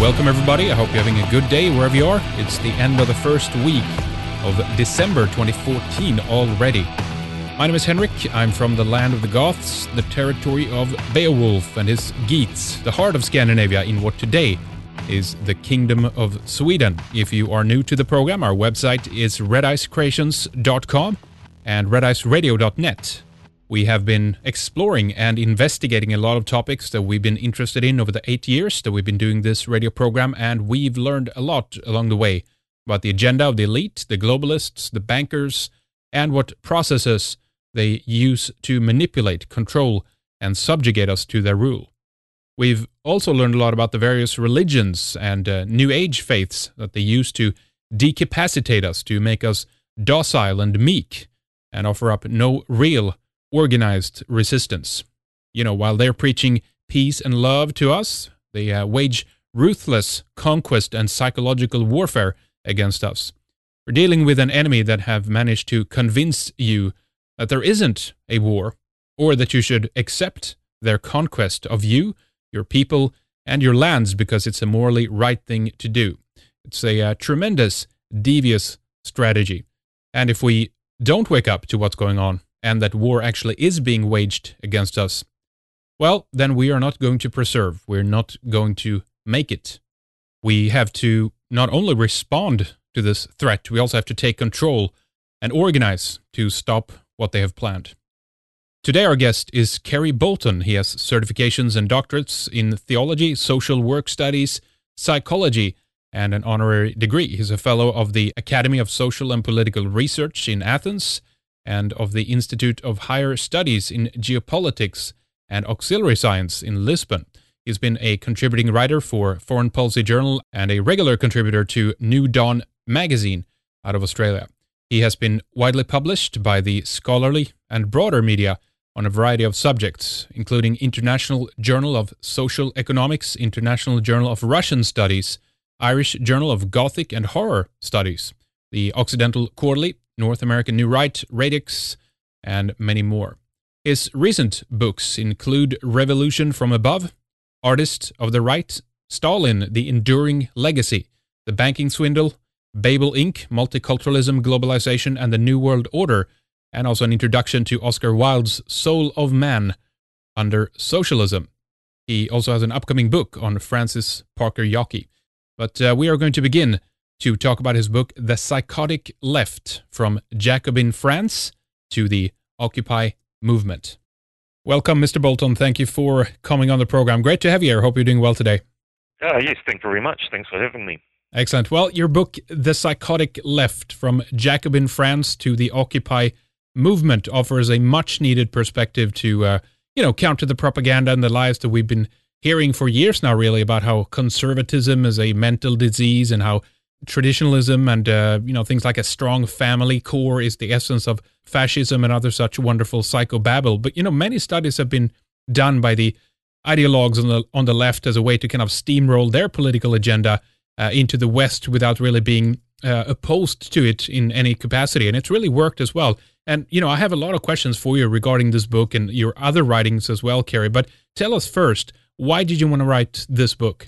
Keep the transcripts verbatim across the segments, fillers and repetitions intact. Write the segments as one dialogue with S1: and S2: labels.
S1: Welcome everybody. I hope you're having a good day wherever you are. It's the end of the first week of December twenty fourteen already. My name is Henrik. I'm from the land of the Goths, the territory of Beowulf and his Geats, the heart of Scandinavia in what today is the Kingdom of Sweden. If you are new to the program, our website is red ice creations dot com and red ice radio dot net. We have been exploring and investigating a lot of topics that we've been interested in over the eight years that we've been doing this radio program, and we've learned a lot along the way about the agenda of the elite, the globalists, the bankers, and what processes they use to manipulate, control, and subjugate us to their rule. We've also learned a lot about the various religions and uh, New Age faiths that they use to decapacitate us, to make us docile and meek, and offer up no real organized resistance. You know, while they're preaching peace and love to us, they uh, wage ruthless conquest and psychological warfare against us. We're dealing with an enemy that have managed to convince you that there isn't a war, or that you should accept their conquest of you, your people, and your lands because it's a morally right thing to do. It's a uh, tremendous, devious strategy. And if we don't wake up to what's going on, and that war actually is being waged against us, well, then we are not going to preserve. We're not going to make it. We have to not only respond to this threat, we also have to take control and organize to stop what they have planned. Today our guest is Kerry Bolton. He has certifications and doctorates in theology, social work studies, psychology, and an honorary degree. He's a fellow of the Academy of Social and Political Research in Athens, and of the Institute of Higher Studies in Geopolitics and Auxiliary Science in Lisbon. He's been a contributing writer for Foreign Policy Journal and a regular contributor to New Dawn magazine out of Australia. He has been widely published by the scholarly and broader media on a variety of subjects, including International Journal of Social Economics, International Journal of Russian Studies, Irish Journal of Gothic and Horror Studies, the Occidental Quarterly, North American New Right, Radix, and many more. His recent books include Revolution from Above, Artist of the Right, Stalin, The Enduring Legacy, The Banking Swindle, Babel Incorporated, Multiculturalism, Globalization, and the New World Order, and also an introduction to Oscar Wilde's Soul of Man under Socialism. He also has an upcoming book on Francis Parker Yockey. But uh, we are going to begin to talk about his book, The Psychotic Left, From Jacobin France to the Occupy Movement. Welcome, Mister Bolton. Thank you for coming on the program. Great to have you here. Hope you're doing well today.
S2: Uh, yes, thank you very much. Thanks for having me.
S1: Excellent. Well, your book, The Psychotic Left, From Jacobin France to the Occupy Movement, offers a much-needed perspective to, uh, you know, counter the propaganda and the lies that we've been hearing for years now, really, about how conservatism is a mental disease and how traditionalism and uh, you know things like a strong family core is the essence of fascism and other such wonderful psychobabble. But you know, many studies have been done by the ideologues on the on the left as a way to kind of steamroll their political agenda uh, into the West without really being uh, opposed to it in any capacity, and it's really worked as well. And you know, I have a lot of questions for you regarding this book and your other writings as well, Kerry. But tell us first, why did you want to write this book?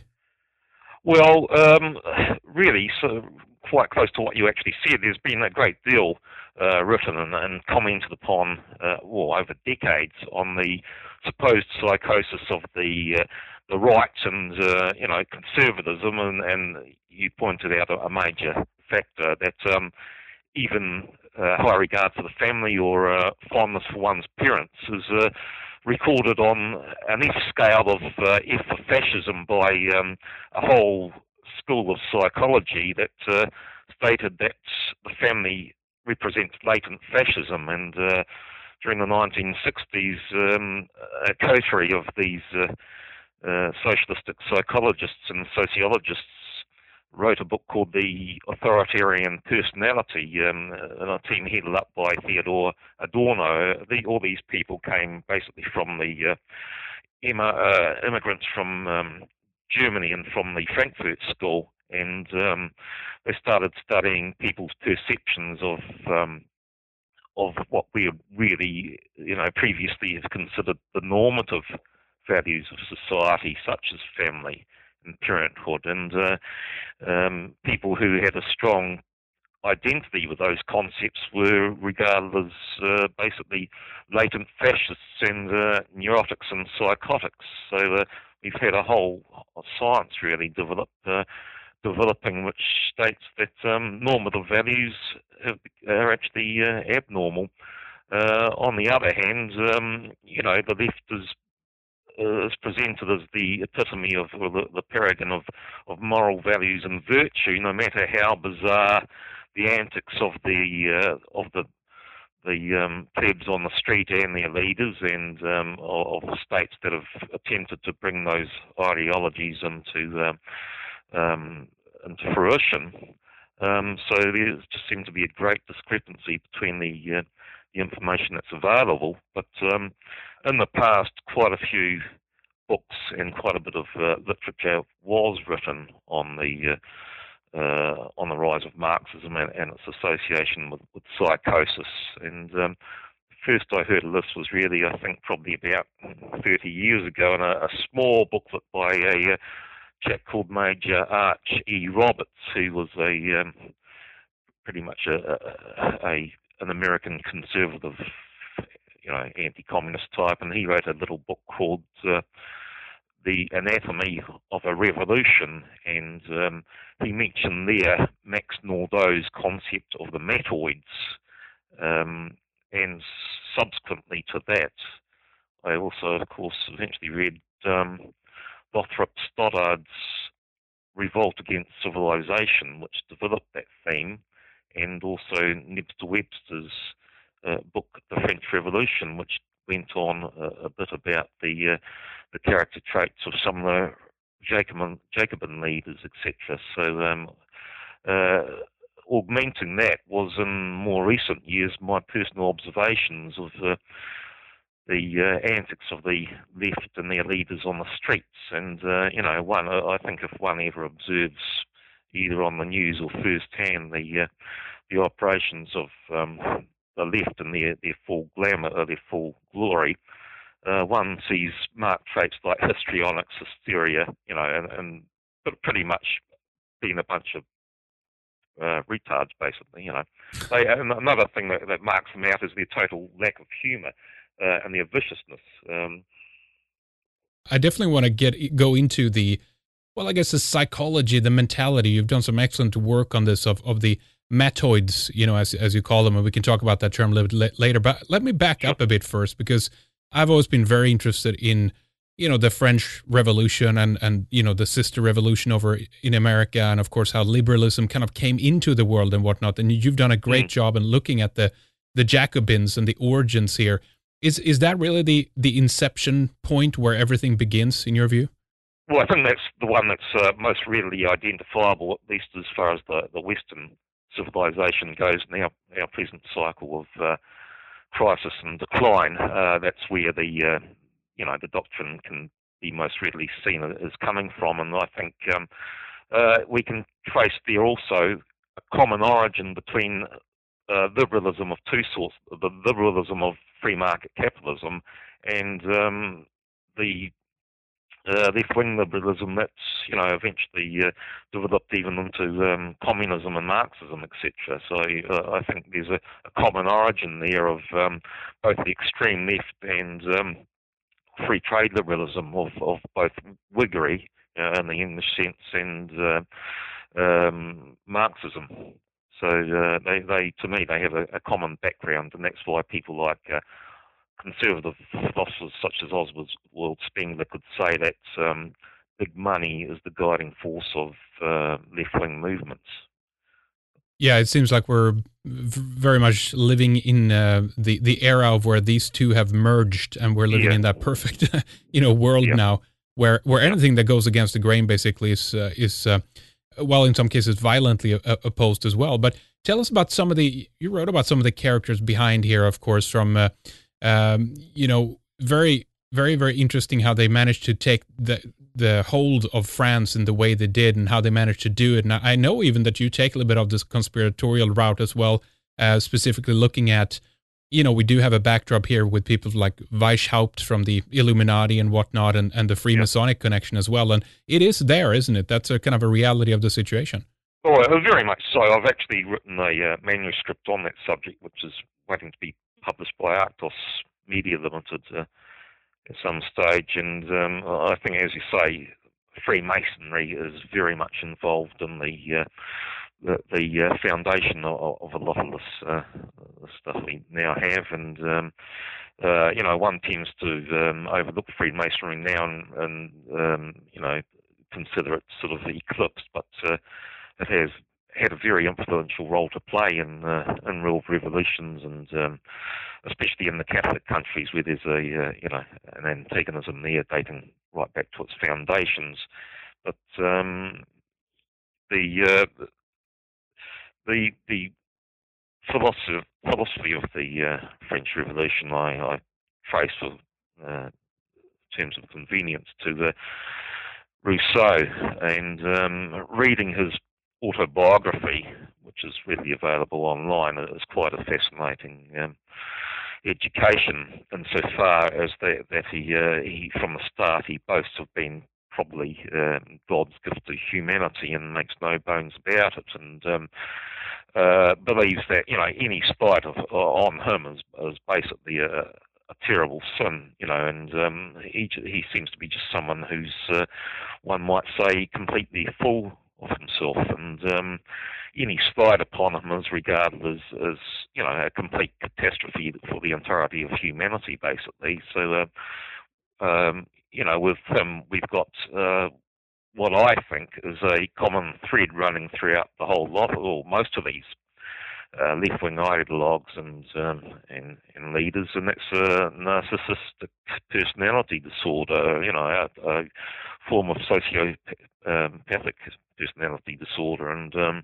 S2: Well, um, really, so quite close to what you actually said. There's been a great deal uh, written and, and commented upon, uh, well, over decades on the supposed psychosis of the uh, the right and uh, you know conservatism, and, and you pointed out a, a major factor that um, even uh, high regard for the family or uh, fondness for one's parents is Uh, recorded on an F scale of uh, F for fascism by um, a whole school of psychology that uh, stated that the family represents latent fascism. And uh, during the nineteen sixties, um, a coterie of these uh, uh, socialistic psychologists and sociologists wrote a book called The Authoritarian Personality, um, and a team headed up by Theodore Adorno. The, all these people came basically from the uh, Emma, uh, immigrants from um, Germany and from the Frankfurt School, and um, they started studying people's perceptions of um, of what we really, you know, previously have considered the normative values of society, such as family and parenthood, and uh, um, people who had a strong identity with those concepts were regarded as uh, basically latent fascists and uh, neurotics and psychotics. So uh, we've had a whole science really develop, uh, developing which states that um, normative values have, are actually uh, abnormal. Uh, on the other hand, um, you know, the left is uh, is presented as the epitome of, or the, the paragon of, of moral values and virtue, no matter how bizarre the antics of the uh, of the the um, plebs on the street and their leaders, and um, of, of the states that have attempted to bring those ideologies into uh, um, into fruition. Um, so there just seems to be a great discrepancy between the uh, the information that's available. But um, in the past, quite a few books and quite a bit of uh, literature was written on the uh, uh, on the rise of Marxism and, and its association with, with psychosis. And um, first I heard of this was really, I think, probably about thirty years ago, in a, a small booklet by a uh, chap called Major Arch E. Roberts, who was a um, pretty much a, a, a an American conservative, you know, anti-communist type, and he wrote a little book called uh, The Anatomy of a Revolution, and um, he mentioned there Max Nordau's concept of the matoids, um, and subsequently to that, I also, of course, eventually read um, Lothrop Stoddard's Revolt Against Civilization, which developed that theme, and also Nibster Webster's uh, book, The French Revolution, which went on a, a bit about the uh, the character traits of some of the Jacobin, Jacobin leaders, et cetera. So um, uh, augmenting that was, in more recent years, my personal observations of uh, the uh, antics of the left and their leaders on the streets. And, uh, you know, one, I think if one ever observes, either on the news or firsthand, the uh, the operations of um, the left and their, their full glamour, or their full glory, uh, one sees marked traits like histrionics, hysteria, you know, and, and pretty much being a bunch of uh, retards, basically, you know. They, and another thing that, that marks them out is their total lack of humour uh, and their viciousness. Um,
S1: I definitely want to get go into the, well, I guess the psychology, the mentality. You've done some excellent work on this of, of the matoids, you know, as as you call them, and we can talk about that term a little bit later. But let me back up a bit first, because I've always been very interested in, you know, the French Revolution and, and you know, the sister revolution over in America, and of course how liberalism kind of came into the world and whatnot. And you've done a great mm. job in looking at the the Jacobins and the origins here. Is is that really the, the inception point where everything begins, in your view?
S2: Well, I think that's the one that's uh, most readily identifiable, at least as far as the, the Western civilization goes in our, our present cycle of uh, crisis and decline. Uh, that's where the uh, you know the doctrine can be most readily seen as coming from, and I think um, uh, we can trace there also a common origin between uh, liberalism of two sorts: the liberalism of free market capitalism and um, the Uh, left-wing liberalism that's, you know, eventually uh, developed even into um, communism and Marxism, et cetera. So uh, I think there's a, a common origin there of um, both the extreme left and um, free trade liberalism of, of both Whiggery uh, in the English sense and uh, um, Marxism. So uh, they, they, to me, they have a, a common background, and that's why people like uh, conservative philosophers such as Oswald Spengler could say that um, big money is the guiding force of uh, left-wing movements.
S1: Yeah, it seems like we're v- very much living in uh, the the era of where these two have merged, and we're living yeah. in that perfect, you know, world yeah. now, where where yeah. anything that goes against the grain basically is uh, is uh, well, in some cases, violently uh, opposed as well. But tell us about some of the you wrote about some of the characters behind here, of course, from. Uh, Um, you know, very, very, very interesting how they managed to take the the hold of France in the way they did, and how they managed to do it. And I know even that you take a little bit of this conspiratorial route as well, uh, specifically looking at you know, we do have a backdrop here with people like Weishaupt from the Illuminati and whatnot, and, and the Freemasonic yeah. connection as well. And it is there, isn't it? That's a kind of a reality of the situation.
S2: Oh, uh, very much so. I've actually written a uh, manuscript on that subject, which is waiting to be published by Arctos Media Limited uh, at some stage. And um, I think, as you say, Freemasonry is very much involved in the uh, the, the uh, foundation of, of a lot of this uh, stuff we now have. And um, uh, you know, one tends to um, overlook Freemasonry now and, and um, you know, consider it sort of eclipsed, but uh, it has had a very influential role to play in uh, in world revolutions, and um, especially in the Catholic countries where there's a uh, you know an antagonism there dating right back to its foundations. But um, the uh, the the philosophy philosophy of the uh, French Revolution, I, I trace for uh, terms of convenience to the Rousseau, and um, reading his autobiography, which is readily available online, is quite a fascinating um, education insofar as that, that he, uh, he, from the start, he boasts of being probably um, God's gift to humanity and makes no bones about it, and um, uh, believes that, you know, any spite of, on him is, is basically a, a terrible sin, you know, and um, he, he seems to be just someone who's, uh, one might say, completely full of himself, and um, any spite upon him is regarded as, as, you know, a complete catastrophe for the entirety of humanity, basically. So, uh, um, you know, with him, we've got uh, what I think is a common thread running throughout the whole lot, or most of these uh, left-wing ideologues and, um, and and leaders, and that's a narcissistic personality disorder, you know, a, a form of sociopathic personality disorder. And um,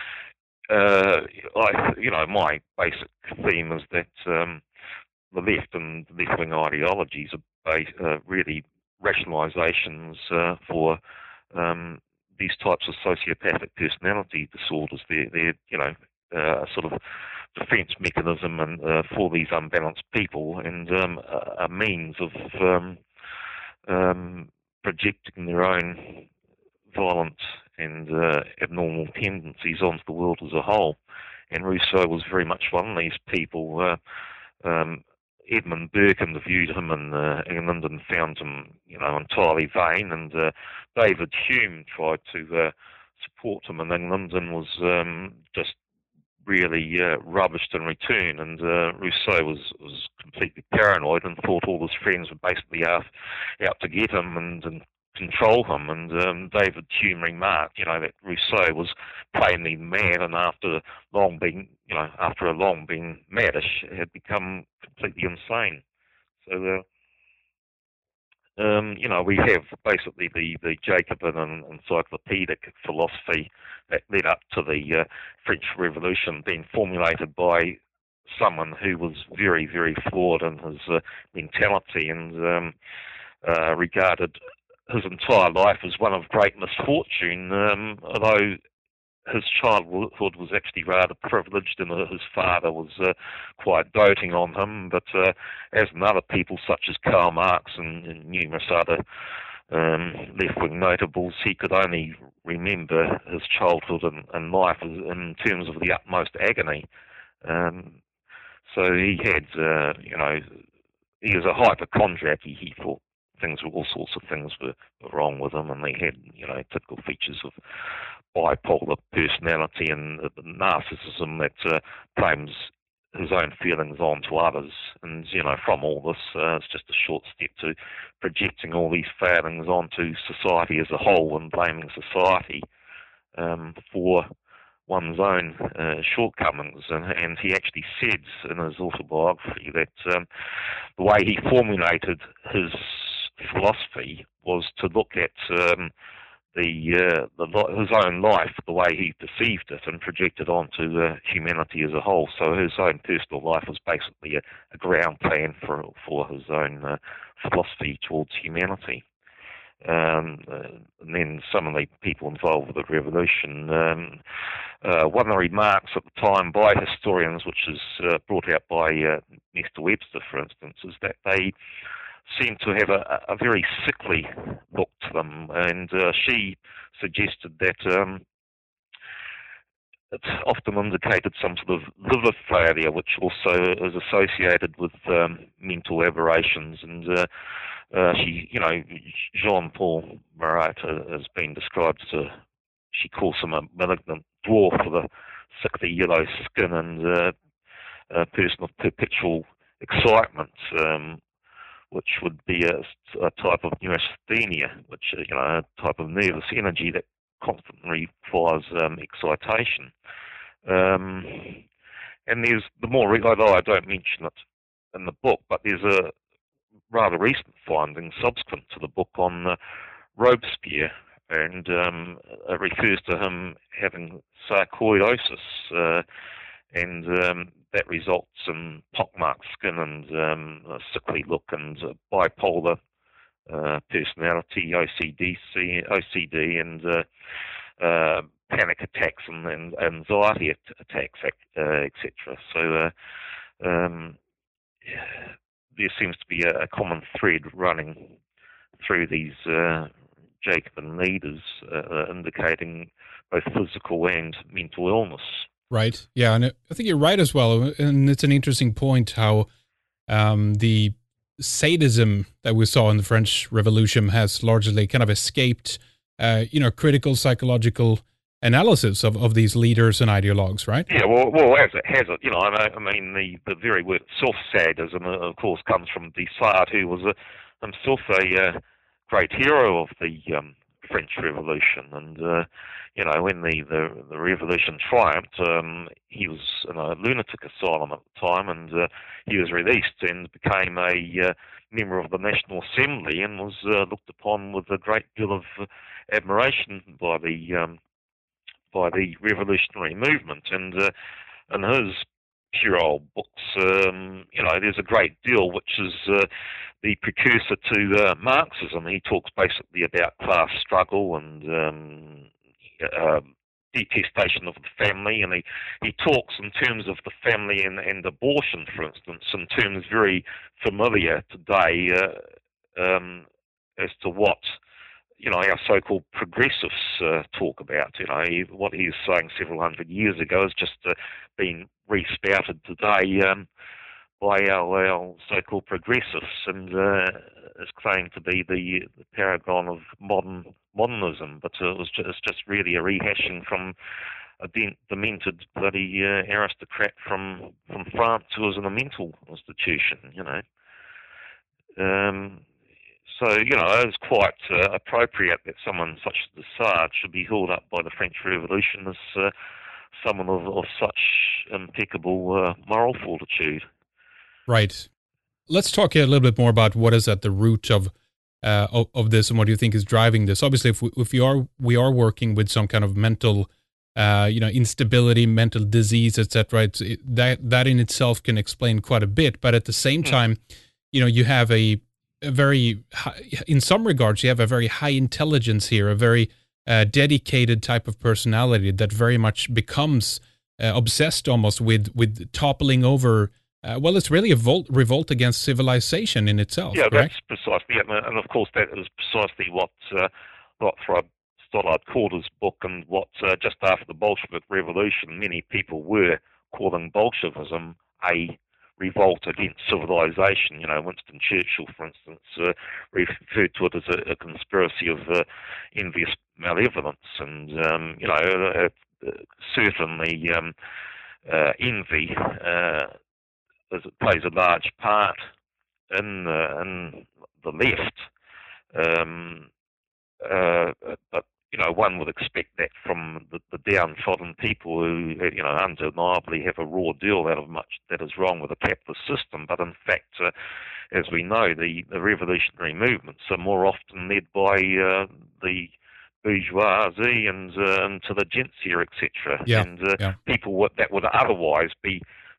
S2: uh, I, you know, my basic theme is that um, the left and left-wing ideologies are based, uh, really rationalizations uh, for um, these types of sociopathic personality disorders. They're, they're you know, uh, a sort of defense mechanism and uh, for these unbalanced people, and um, a, a means of um, um, projecting their own violent and uh, abnormal tendencies onto the world as a whole. And Rousseau was very much one of these people. Uh, um, Edmund Burke interviewed him in uh, England and found him, you know, entirely vain. And uh, David Hume tried to uh, support him in England and was um, just really uh, rubbished in return. And uh, Rousseau was, was completely paranoid and thought all his friends were basically out, out to get him and, and control him. And um, David Hume remarked, you know, that Rousseau was plainly mad, and after long being, you know, after a long being maddish, had become completely insane. So, uh, um, you know, we have basically the, the Jacobin and encyclopedic philosophy that led up to the uh, French Revolution being formulated by someone who was very, very flawed in his uh, mentality, and um, uh, regarded his entire life as one of great misfortune, um, although his childhood was actually rather privileged, and his father was uh, quite doting on him. But uh, as in other people such as Karl Marx and, and numerous other um, left-wing notables, he could only remember his childhood and, and life as, in terms of the utmost agony. Um, so he had, uh, you know, he was a hypochondriac. He, he thought things were, all sorts of things were, were wrong with him, and they had, you know, typical features of bipolar personality and uh, narcissism that uh, blames his own feelings onto others. And, you know, from all this, uh, it's just a short step to projecting all these failings onto society as a whole and blaming society um, for one's own uh, shortcomings. And, and he actually said in his autobiography that um, the way he formulated his philosophy was to look at um, the, uh, the his own life, the way he perceived it, and project it onto uh, humanity as a whole. So his own personal life was basically a, a ground plan for for his own uh, philosophy towards humanity. um, uh, and then some of the people involved with the revolution. Um, uh, one of the remarks at the time by historians, which is uh, brought out by uh, Nesta Webster, for instance, is that they seem to have a, a very sickly look to them, and uh, she suggested that um, it often indicated some sort of liver failure, which also is associated with um, mental aberrations. And uh, uh, she, you know, Jean-Paul Marat has been described as a, she calls him a malignant dwarf with a sickly yellow skin and uh, a person of perpetual excitement, um, which would be a, a type of neurasthenia, which, you know, a type of nervous energy that constantly requires um, excitation. Um, and there's the more, although I don't mention it in the book, but there's a rather recent finding subsequent to the book on uh, Robespierre, and um, it refers to him having sarcoidosis, uh, and um, that results in pockmarked skin and um, a sickly look and uh, bipolar uh, personality, O C D, O C D, and uh, uh, panic attacks and, and anxiety attacks, uh, et cetera. So uh, um, there seems to be a, a common thread running through these uh, Jacobin leaders, uh, indicating both physical and mental illness.
S1: Right. Yeah, and I think you're right as well. And it's an interesting point how um, the sadism that we saw in the French Revolution has largely kind of escaped, uh, you know, critical psychological analysis of, of these leaders and ideologues, right?
S2: Yeah, well, well, as it has it, you know, I mean, the, the very word itself, sadism, of course, comes from Descartes, who was a, himself a uh, great hero of the um, French Revolution, and uh, you know, when the, the, the revolution triumphed, um, he was in a lunatic asylum at the time, and uh, he was released and became a uh, member of the National Assembly, and was uh, looked upon with a great deal of uh, admiration by the um, by the revolutionary movement. And uh, in his puerile books, um, you know, there's a great deal which is uh, the precursor to uh, Marxism. He talks basically about class struggle and um, uh, detestation of the family, and he, he talks in terms of the family and, and abortion, for instance, in terms very familiar today uh, um, as to what, you know, our so-called progressives uh, talk about. You know, he, what he was saying several hundred years ago has just uh, been respouted today um, by our, our so-called progressives, and uh, is claimed to be the, the paragon of modern modernism. But uh, it was just, it's just really a rehashing from a de- demented bloody uh, aristocrat from from France who was in a mental institution. You know. Um, So, you know, it's quite uh, appropriate that someone such as Descartes should be held up by the French Revolution as uh, someone of, of such impeccable uh, moral fortitude.
S1: Right. Let's talk a little bit more about what is at the root of uh, of, of this, and what do you think is driving this. Obviously, if we, if we are we are working with some kind of mental, uh, you know, instability, mental disease, et cetera, it's, it, that that in itself can explain quite a bit. But at the same time, you know, you have a a very, in some regards, you have a very high intelligence here, a very uh, dedicated type of personality that very much becomes uh, obsessed almost with with toppling over. Uh, well, it's really a volt, revolt against civilization in itself.
S2: Yeah,
S1: correct?
S2: That's precisely it, and of course that is precisely what uh, Gottfried Stollard called his book, and what uh, just after the Bolshevik Revolution, many people were calling Bolshevism a revolt against civilization. You know, Winston Churchill, for instance, uh, referred to it as a, a conspiracy of uh, envious malevolence, and um, you know, uh, uh, certainly um, uh, envy uh, as it plays a large part in uh, in the left. Um, uh, but you know, one would expect that from the, the downtrodden people who, you know, undeniably have a raw deal out of much that is wrong with the capitalist system. But in fact, uh, as we know, the, the revolutionary movements are more often led by uh, the bourgeoisie and uh, intelligentsia, et cetera.
S1: Yeah,
S2: and uh,
S1: yeah.
S2: people would, that would otherwise be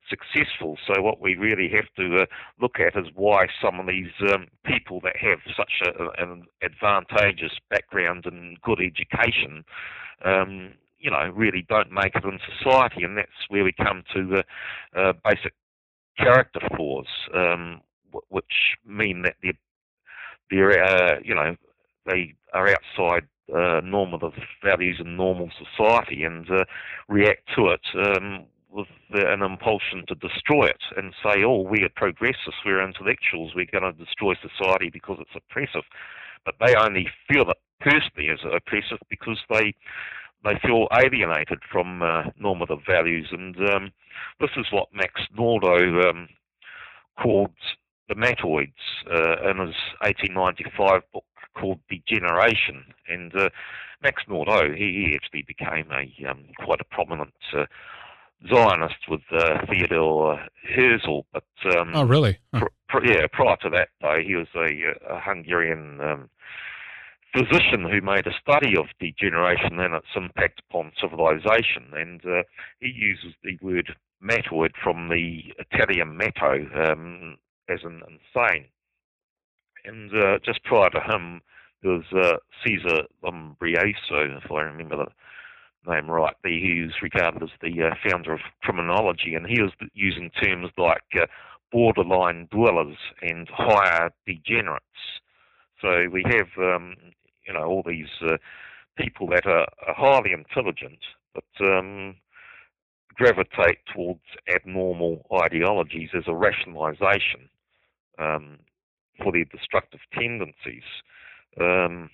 S2: successful. So what we really have to uh, look at is why some of these um, people that have such a, an advantageous background and good education, um, you know, really don't make it in society, and that's where we come to the uh, basic character flaws, um, w- which mean that they're, they're uh, you know, they are outside uh, normative values and normal society, and uh, react to it um, with uh, an impulsion to destroy it and say, oh, we are progressives, we're intellectuals, we're going to destroy society because it's oppressive. But they only feel it personally as oppressive because they they feel alienated from uh, normative values. And um, this is what Max Nordau um, called the Mattoids uh, in his eighteen ninety-five book called Degeneration. And uh, Max Nordau, he, he actually became a um, quite a prominent uh, Zionist with uh, Theodor Herzl. But um,
S1: oh, really? Huh.
S2: pr- pr- yeah, prior to that, though, he was a, a Hungarian um, physician who made a study of degeneration and its impact upon civilization, and uh, he uses the word mattoid from the Italian matto, um, as in insane. And uh, just prior to him, there was uh, Caesar Lombroso, if I remember the name right. He was regarded as the uh, founder of criminology, and he was using terms like uh, borderline dwellers and higher degenerates. So we have, um, you know, all these uh, people that are, are highly intelligent, but um, gravitate towards abnormal ideologies as a rationalisation um, for their destructive tendencies. Um,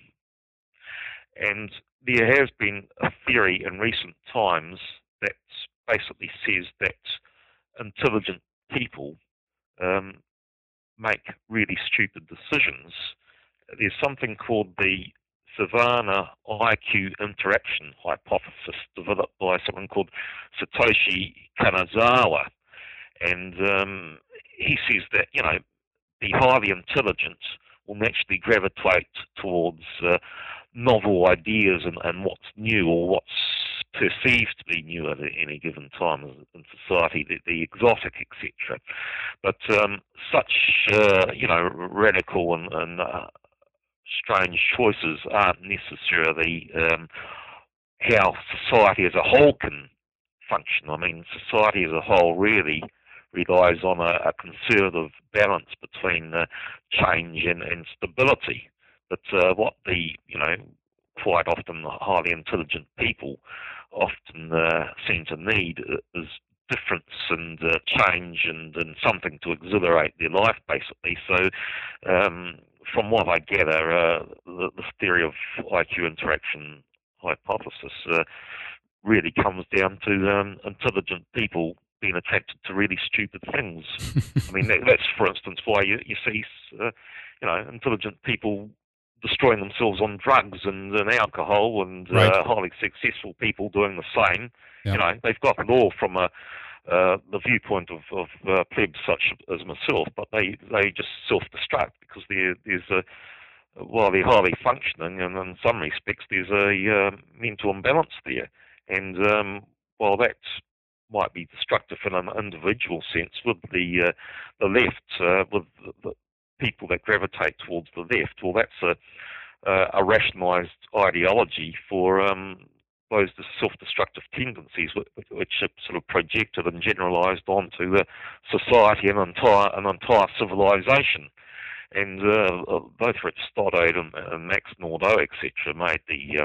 S2: and there has been a theory in recent times that basically says that intelligent people um, make really stupid decisions. There's something called the Savannah I Q interaction hypothesis developed by someone called Satoshi Kanazawa. And um, he says that, you know, the highly intelligent will naturally gravitate towards uh, novel ideas and, and what's new or what's perceived to be new at any given time in society, the, the exotic, et cetera. But um, such, uh, you know, radical and, and uh, strange choices aren't necessarily um, how society as a whole can function. I mean, society as a whole really relies on a, a conservative balance between uh, change and, and stability. But uh, what the, you know, quite often highly intelligent people often uh, seem to need is difference and uh, change and, and something to exhilarate their life, basically. So um, from what I gather, uh, the, the theory of I Q interaction hypothesis uh, really comes down to um, intelligent people being attracted to really stupid things. I mean, that, that's, for instance, why you, you see, uh, you know, intelligent people destroying themselves on drugs and, and alcohol, and
S1: right.
S2: uh, highly successful people doing the same.
S1: Yep.
S2: You know, they've got it all from a, uh, the viewpoint of, of uh, plebs such as myself, but they, they just self-destruct because there, there's a, while they're highly functioning, and in some respects there's a uh, mental imbalance there. And um, while that might be destructive in an individual sense, with the uh, the left, uh, with the, the people that gravitate towards the left, well, that's a, uh, a rationalised ideology for um, those self-destructive tendencies, which, which are sort of projected and generalised onto uh, society and entire an entire civilization. And uh, both Rich Stoddard and, and Max Nordau, et cetera, made the uh,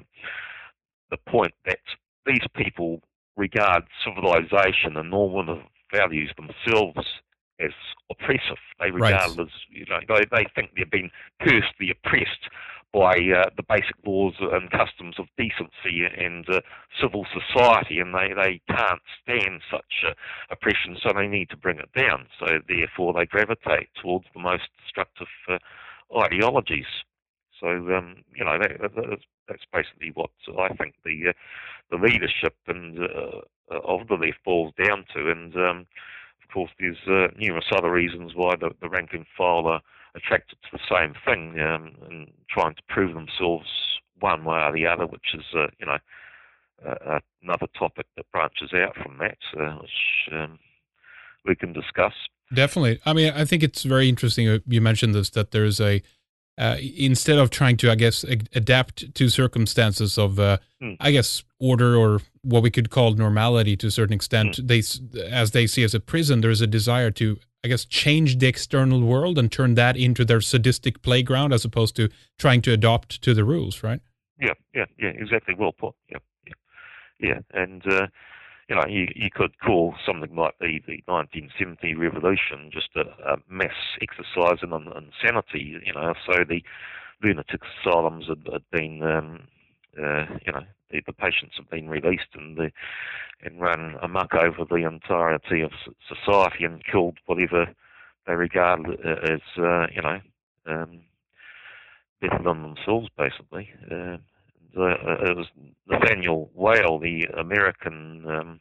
S2: the point that these people regard civilization and normative values themselves as oppressive. They regard
S1: right.
S2: it as, you know, they, they think they've been personally oppressed by uh, the basic laws and customs of decency and uh, civil society, and they, they can't stand such uh, oppression, so they need to bring it down. So therefore they gravitate towards the most destructive uh, ideologies. So, um, you know, that, that's, that's basically what I think the uh, the leadership and uh, of the left boils down to. And um, of course, there's uh, numerous other reasons why the, the rank and file are attracted to the same thing, um, and trying to prove themselves one way or the other, which is, uh, you know, uh, another topic that branches out from that, uh, which um, we can discuss.
S1: Definitely. I mean, I think it's very interesting. uh, You mentioned this, that there's a, uh, instead of trying to, I guess, a- adapt to circumstances of, uh,
S2: Mm.
S1: I guess, order or what we could call normality to a certain extent,
S2: Mm.
S1: they, s- as they see as a prison, there's a desire to, I guess, change the external world and turn that into their sadistic playground as opposed to trying to adopt to the rules, right?
S2: Yeah, yeah, yeah, exactly. Well put. Yeah, yeah, yeah. And uh, you know, you, you could call something like the, the nineteen seventy revolution just a, a mass exercise in insanity. You know, so the lunatic asylums had, had been, um, uh, you know, the, the patients have been released and the and run amok over the entirety of society and killed whatever they regard as, uh, you know, um, better than themselves, basically. Uh, the, uh, it was Nathaniel Whale, the American um,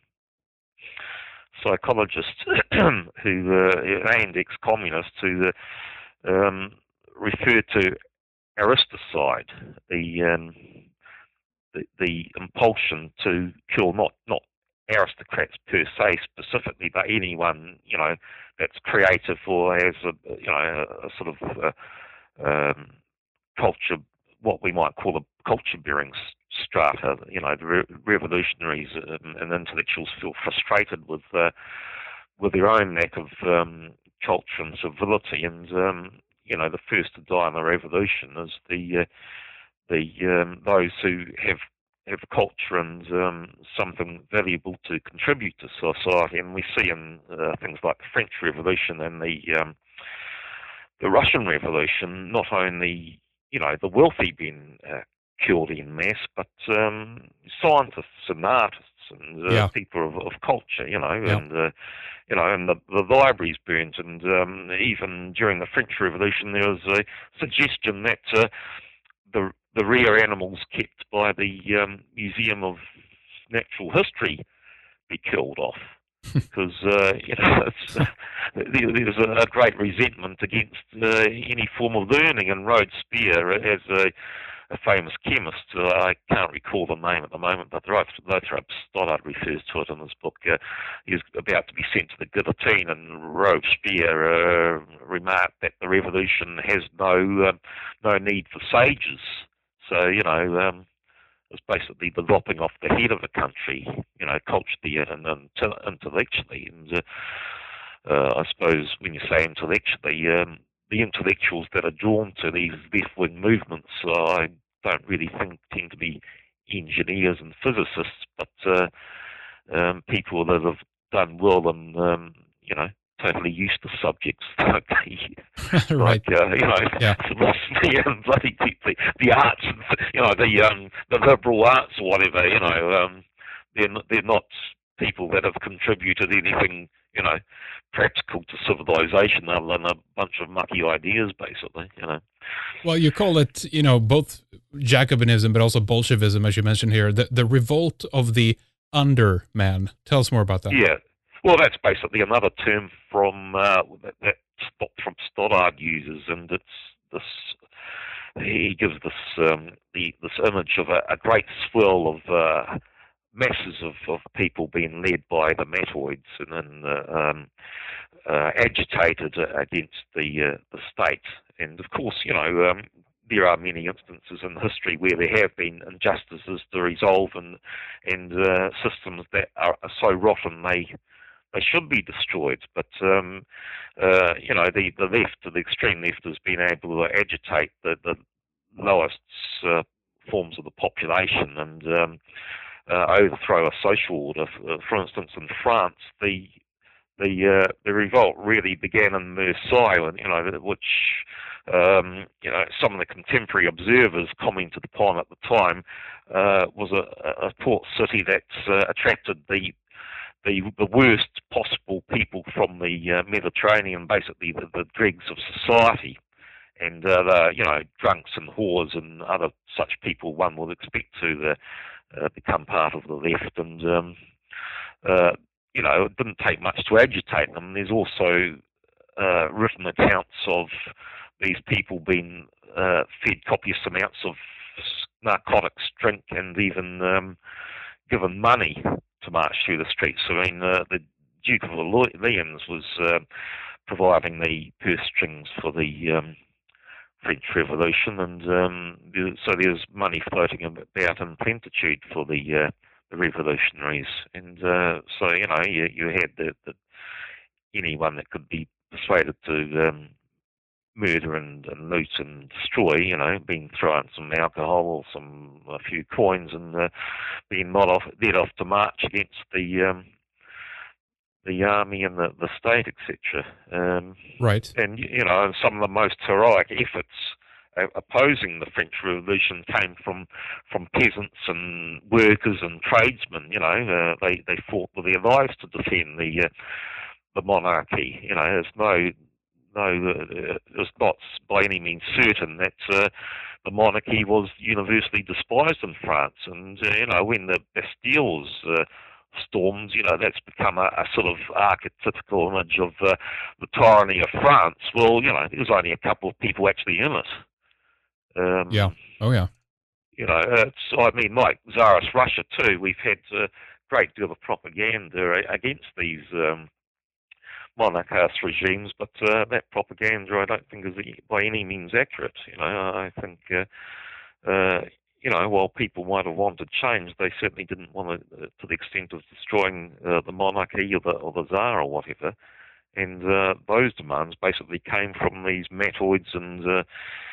S2: psychologist who uh, and ex-communist, who uh, um, referred to Aristocide, the, um, the the impulsion to kill not not aristocrats per se specifically, but anyone you know that's creative or has a you know a, a sort of uh, um, culture, what we might call a culture-bearing strata. You know, the re- revolutionaries and, and intellectuals feel frustrated with uh, with their own lack of um, culture and civility, and um, you know, the first to die in the revolution is the uh, the um, those who have have culture and um, something valuable to contribute to society, and we see in uh, things like the French Revolution and the um, the Russian Revolution, not only you know the wealthy being uh, killed in mass, but um, scientists and artists and uh,
S1: Yeah.
S2: people of, of culture, you know,
S1: Yeah.
S2: and uh, you know, and the, the libraries burnt, and um, even during the French Revolution, there was a suggestion that uh, the the rare animals kept by the um, Museum of Natural History be killed off because uh, you know it's, uh, there's a, a great resentment against uh, any form of learning. And Robespierre, as a, a famous chemist, uh, I can't recall the name at the moment, but Lothrop Stoddard refers to it in his book. Uh, he's about to be sent to the guillotine, and Robespierre uh, remarked that the revolution has no um, no need for sages. So you know. Um, It's basically the lopping off the head of a country, you know, culturally and, and intellectually. And uh, uh, I suppose when you say intellectually, um, the intellectuals that are drawn to these left-wing movements, uh, I don't really think tend to be engineers and physicists, but uh, um, people that have done well and, um, you know, totally useless subjects, like,
S1: Right.
S2: like uh, you know,
S1: Yeah.
S2: philosophy and bloody the, the arts, and, you know, the um, the liberal arts or whatever. You know, um, they're not, they're not people that have contributed anything, you know, practical to civilization other than a bunch of mucky ideas, basically. You know.
S1: Well, you call it, you know, both Jacobinism, but also Bolshevism, as you mentioned here, the, the revolt of the underman. Tell us more about that.
S2: Yeah. Well, that's basically another term from uh, that, that from Stoddard uses, and it's this. He gives this um, the this image of a, a great swirl of uh, masses of, of people being led by the matoids and then uh, um, uh, agitated against the uh, the state. And of course, you know. Um, there are many instances in history where there have been injustices to resolve, and and uh, systems that are, are so rotten they they should be destroyed. But um, uh, you know, the the left, the extreme left, has been able to agitate the the lowest uh, forms of the population and um, uh, overthrow a social order. For instance, in France, the the uh, the revolt really began in Marseille, and you know, which um, you know, some of the contemporary observers commented upon at the time uh, was a, a port city that uh, attracted the the the worst possible people from the uh, Mediterranean, basically the, the dregs of society, and uh, the, you know, drunks and whores and other such people one would expect to uh, uh, become part of the left. And um, uh, you know, it didn't take much to agitate them. There's also uh, written accounts of these people being uh, fed copious amounts of narcotics, drink, and even um, given money to march through the streets. I mean, uh, the Duke of Orleans was uh, providing the purse strings for the um, French Revolution, and um, so there's money floating about in plenitude for the uh, the revolutionaries, and uh, so you know you, you had the, the anyone that could be persuaded to um, murder and, and loot and destroy, you know, being thrown some alcohol or some a few coins, and uh, being not off led off to march against the um, the army and the, the state, et cetera. Um,
S1: right.
S2: And you know, some of the most heroic efforts uh, opposing the French Revolution came from from peasants and workers and tradesmen. You know, uh, they they fought with their lives to defend the uh, the monarchy. You know, there's no no, uh, it's not by any means certain that uh, the monarchy was universally despised in France. And uh, you know, when the Bastille was uh, stormed, you know, that's become a, a sort of archetypical image of uh, the tyranny of France. Well, you know, there's only a couple of people actually in it. Um,
S1: yeah. Oh, yeah.
S2: You know, it's, I mean, like Tsarist Russia too, we've had a great deal of propaganda against these um, monarchist regimes, but uh, that propaganda I don't think is by any means accurate. You know, I think, uh, uh, you know, while people might have wanted change, they certainly didn't want to, uh, to the extent of destroying uh, the monarchy or the, or the Tsar or whatever. And uh, those demands basically came from these matoids and uh,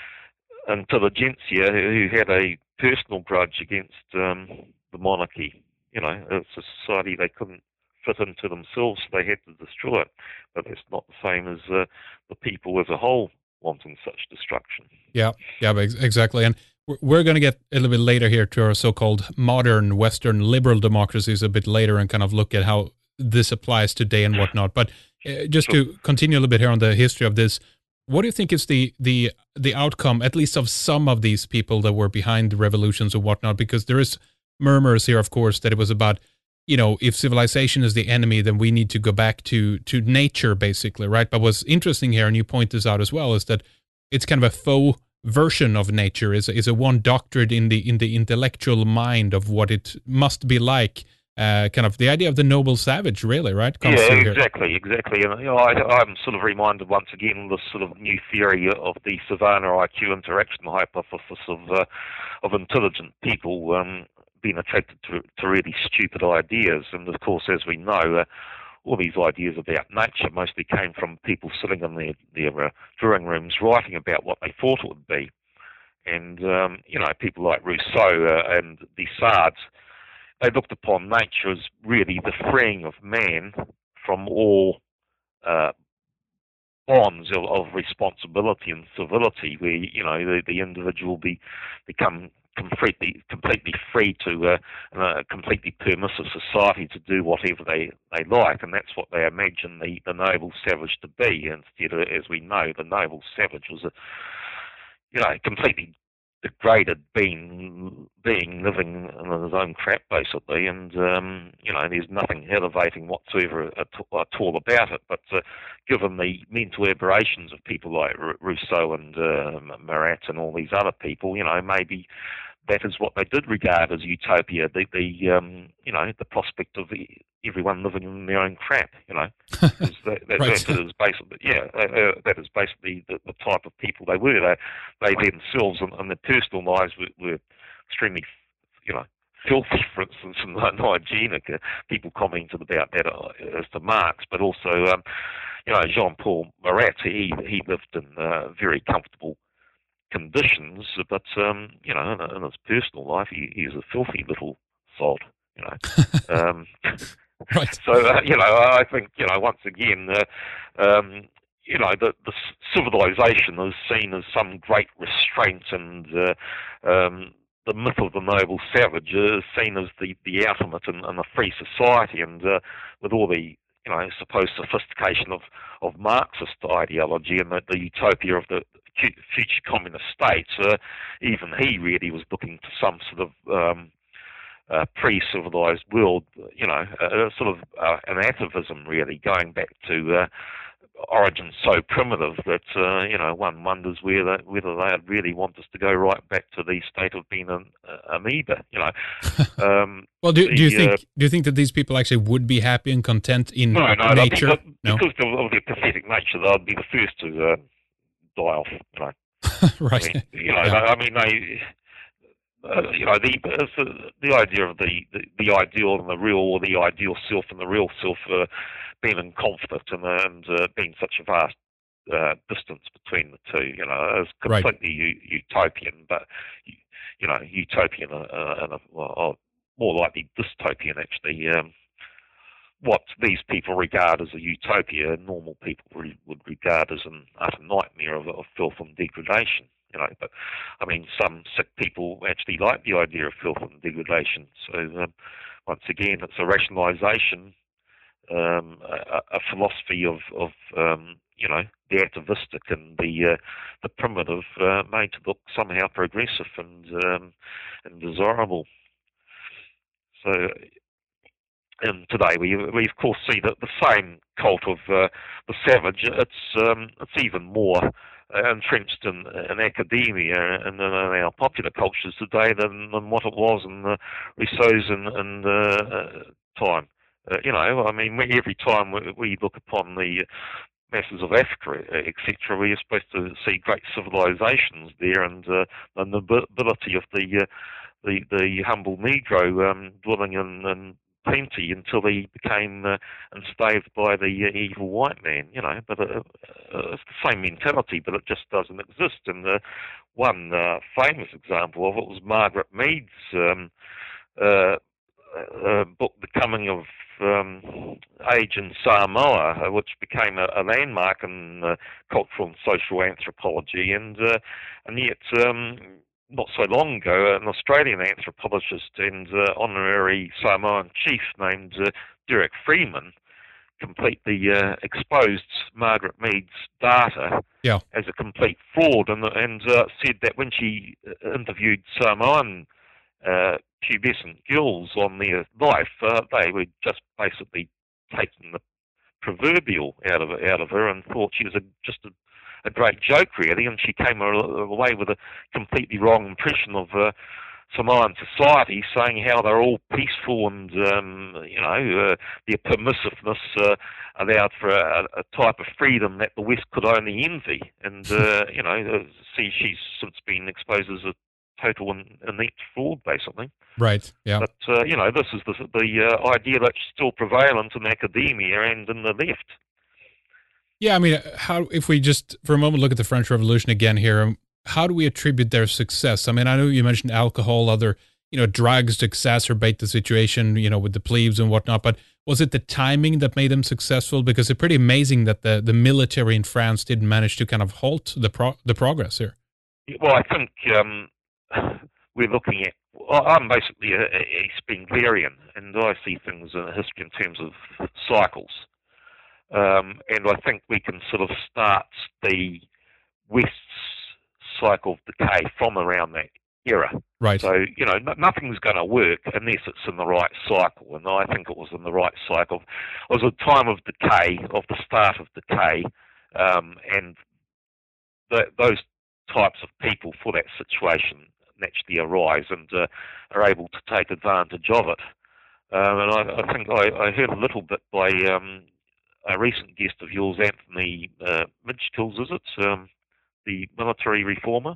S2: intelligentsia who had a personal grudge against um, the monarchy. You know, it's a society they couldn't fit into themselves, so they had to destroy it. But that's not the same as uh, the people as a whole wanting such destruction.
S1: Yeah, yeah, exactly. And we're going to get a little bit later here to our so-called modern Western liberal democracies a bit later and kind of look at how this applies today and whatnot. But uh, just sure. to continue a little bit here on the history of this, what do you think is the, the the outcome, at least of some of these people that were behind the revolutions or whatnot? Because there is murmurs here, of course, that it was about, you know, if civilization is the enemy, then we need to go back to to nature, basically, right? But what's interesting here, and you point this out as well, is that it's kind of a faux version of nature, is is a one doctored in the in the intellectual mind of what it must be like. Uh, kind of the idea of the noble savage, really, right? Comes
S2: yeah,
S1: through
S2: exactly, here. exactly. And you know, I, I'm sort of reminded once again of this sort of new theory of the Savannah I Q interaction hypothesis of uh, of intelligent people um, being attracted to, to really stupid ideas. And of course, as we know, uh, all these ideas about nature mostly came from people sitting in their their uh, drawing rooms writing about what they thought it would be. And um, you know, people like Rousseau uh, and Descartes, they looked upon nature as really the freeing of man from all uh, bonds of, of responsibility and civility, where you know the, the individual be become completely completely free to uh, a completely permissive society to do whatever they, they like, and that's what they imagine the, the noble savage to be. Instead, as we know, the noble savage was a you know completely degraded being, being living in his own crap, basically, and um, you know, there's nothing elevating whatsoever at, at all about it. But uh, given the mental aberrations of people like R- Rousseau and uh, Marat and all these other people, you know, maybe that is what they did regard as utopia, the, the um, you know, the prospect of the, everyone living in their own crap, you know. that, that,
S1: right.
S2: that is basically, yeah, uh, that is basically the, the type of people they were. They, they themselves and, and their personal lives were, were extremely, you know, filthy, for instance, and hygienic. Uh, people commented about that uh, as to Marx, but also, um, you know, Jean-Paul Marat, he, he lived in uh, very comfortable conditions, but um, you know, in, in his personal life, he, he's a filthy little sod, you know. um,
S1: right.
S2: So uh, you know, I think you know, once again, uh, um, you know, the, the civilization is seen as some great restraint, and uh, um, the myth of the noble savage is seen as the the ultimate in, in a free society, and uh, with all the you know supposed sophistication of of Marxist ideology and the, the utopia of the future communist states, uh, even he really was looking to some sort of um, uh, pre-civilized world, you know, uh, sort of uh, an atavism really, going back to uh, origins so primitive that uh, you know one wonders whether whether they'd really want us to go right back to the state of being an uh, amoeba. You know. Um,
S1: well, do,
S2: the,
S1: do you think
S2: uh,
S1: do you think that these people actually would be happy and content in
S2: no, no,
S1: nature?
S2: That,
S1: No,
S2: because of, of their pathetic nature, they'd be the first to uh, die off. You know.
S1: right?
S2: I mean, you know,
S1: yeah.
S2: I mean, they, uh, you know, the, it's the the idea of the, the the ideal and the real, or the ideal self and the real self, uh, being in conflict and and uh, being such a vast uh, distance between the two. You know, it's completely
S1: Right.
S2: u- utopian, but you know, utopian uh, and a, well, more likely dystopian actually. Um, what these people regard as a utopia, normal people re- would regard as an utter nightmare of, of filth and degradation. You know, but I mean, some sick people actually like the idea of filth and degradation. So um, once again, it's a rationalisation, um, a, a philosophy of, of um, you know, the atavistic and the uh, the primitive, uh, made to look somehow progressive and um, and desirable. So. And today we we of course see that the same cult of uh, the savage. It's um, it's even more uh, entrenched in, in academia and in our popular cultures today than, than what it was in uh, Rousseau's and, and uh, uh, time. Uh, you know, I mean, we, every time we, we look upon the masses of Africa, et cetera, we are supposed to see great civilizations there, and uh, the nobility of the uh, the the humble Negro um, dwelling in, in plenty until he became uh, enslaved by the uh, evil white man, you know. But uh, uh, it's the same mentality, but it just doesn't exist. And uh, one uh, famous example of it was Margaret Mead's um, uh, uh, book, The Coming of um, Age in Samoa, uh, which became a, a landmark in uh, cultural and social anthropology, and uh, and yet. Um, not so long ago, an Australian anthropologist and uh, honorary Samoan chief named uh, Derek Freeman completely uh, exposed Margaret Mead's data
S1: Yeah.
S2: as a complete fraud, and, and uh, said that when she interviewed Samoan uh, pubescent girls on their life, uh, they were just basically taking the proverbial out of out of her, and thought she was a, just a a great joke, really, and she came away with a completely wrong impression of uh, Samoan society, saying how they're all peaceful and, um, you know, uh, their permissiveness uh, allowed for a, a type of freedom that the West could only envy. And, uh, you know, uh, see, she's since been exposed as a total and inept fraud, basically.
S1: Right, yeah.
S2: But, uh, you know, this is the, the uh, idea that's still prevalent in academia and in the left.
S1: Yeah, I mean, how if we just for a moment look at the French Revolution again here, um, how do we attribute their success? I mean, I know you mentioned alcohol, other you know drugs to exacerbate the situation, you know, with the plebes and whatnot. But was it the timing that made them successful? Because it's pretty amazing that the the military in France didn't manage to kind of halt the pro- the progress here.
S2: Well, I think um, we're looking at. Well, I'm basically a, a Spenglerian, and I see things in history in terms of cycles. Um, and I think we can sort of start the West's cycle of decay from around that era.
S1: Right.
S2: So, you know, n- nothing's going to work unless it's in the right cycle. And I think it was in the right cycle. It was a time of decay, of the start of decay, um, and the, those types of people for that situation naturally arise and uh, are able to take advantage of it. Um, and I, I think I, I heard a little bit by... Um, a recent guest of yours, Anthony uh, Midgkills, is it? Um, the military reformer?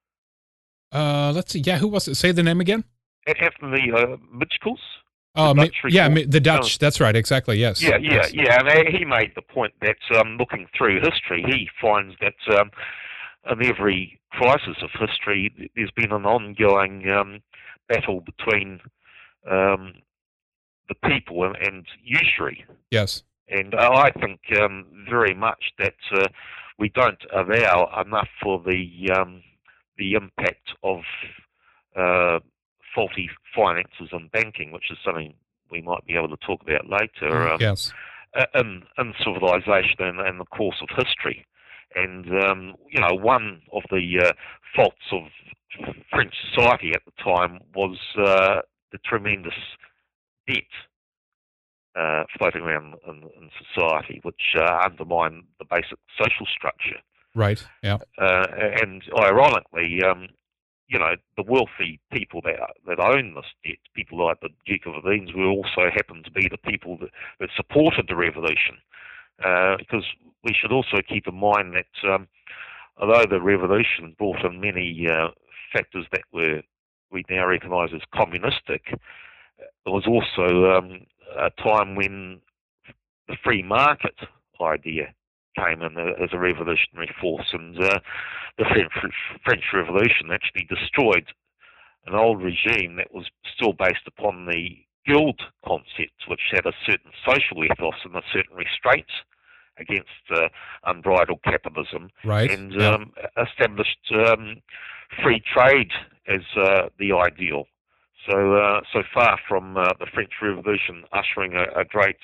S1: Uh, let's see. Yeah, who was it? Say the name again.
S2: Anthony uh, Midgkills?
S1: Oh, uh, yeah, the Dutch. That's right. Exactly. Yes.
S2: Yeah, yeah,
S1: yes.
S2: yeah. And he made the point that um, looking through history, he finds that um, in every crisis of history, there's been an ongoing um, battle between um, the people and, and usury.
S1: Yes.
S2: And I think um, very much that uh, we don't allow enough for the um, the impact of uh, faulty finances and banking, which is something we might be able to talk about later. Um,
S1: yes.
S2: In, in civilization and, and the course of history, and um, you know, one of the uh, faults of French society at the time was uh, the tremendous debt uh, floating around in, in society, which uh, undermine the basic social structure.
S1: Right. Yeah.
S2: Uh, and ironically, um, you know, the wealthy people that that own this debt, people like the Duke of Orleans, will also happen to be the people that, that supported the revolution. Uh, because we should also keep in mind that um, although the revolution brought in many uh, factors that were we now recognise as communistic, there was also um, a time when the free market idea came in as a revolutionary force, and uh, the French, French Revolution actually destroyed an old regime that was still based upon the guild concept, which had a certain social ethos and a certain restraints against uh, unbridled capitalism,
S1: Right.
S2: and
S1: Yeah.
S2: um, established um, free trade as uh, the ideal. So, uh, so far from uh, the French Revolution ushering a, a great